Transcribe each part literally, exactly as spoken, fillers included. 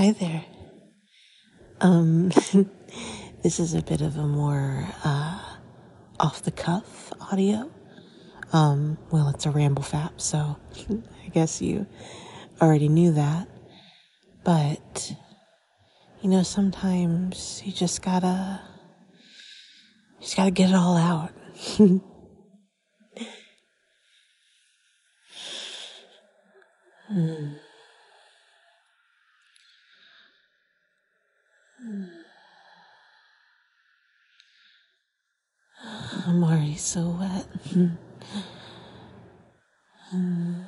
Hi there. Um, this is a bit of a more uh, off the cuff audio. Um, well, it's a ramble fap, so I guess you already knew that. But you know, sometimes you just gotta, you just gotta get it all out. mm. I'm already so wet. mm.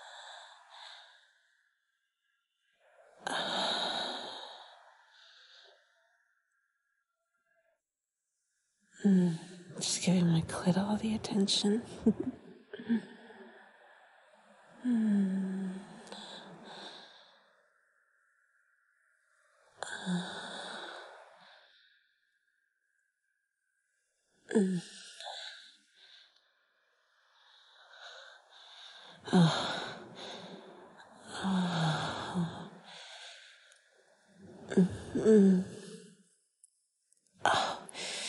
Mm. Just giving my clit all the attention. mm. Mm. Oh. Oh. Mm. Mm. Oh.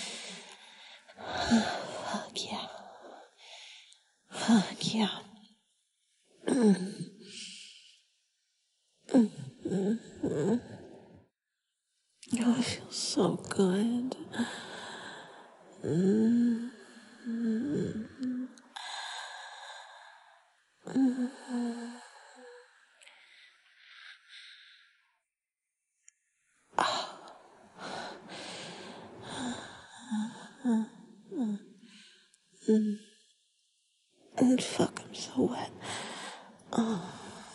Fuck yeah. Fuck yeah. Mm. Mm. Mm. Mm. Oh, it feels so good. Mm. Mm. Mm. Mm. Mm. Fuck, I'm so wet. Oh.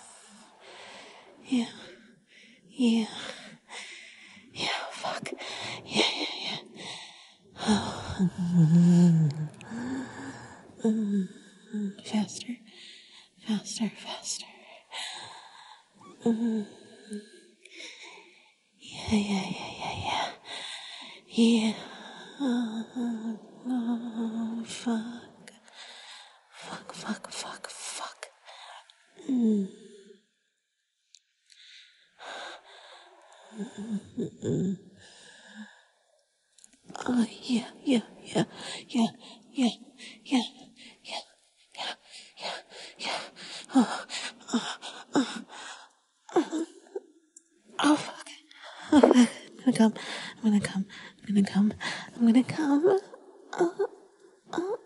Yeah. Yeah. Yeah, fuck. Yeah, yeah, yeah. Oh. Mm. Mm. Faster. Faster, faster. Mm. Yeah, yeah, yeah, yeah, yeah. Yeah. Oh, oh, fuck. Fuck, fuck, fuck, fuck. Mm. Mm-mm. Oh, yeah, yeah, yeah, yeah, yeah, yeah, yeah, yeah, yeah, yeah. Oh, oh, oh, oh, oh, fuck. Oh, fuck. I'm gonna come. I'm gonna come. I'm gonna come. I'm gonna come. Oh, oh,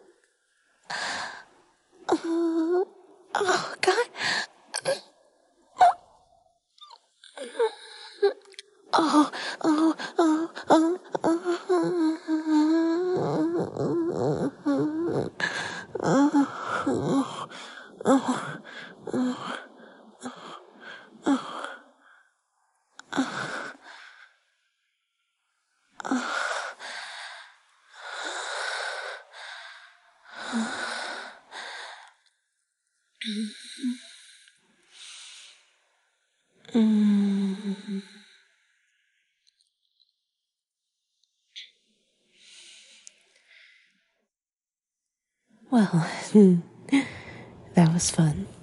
oh, oh, God. Oh, oh, oh, oh, oh, oh, oh, mm. Well, that was fun.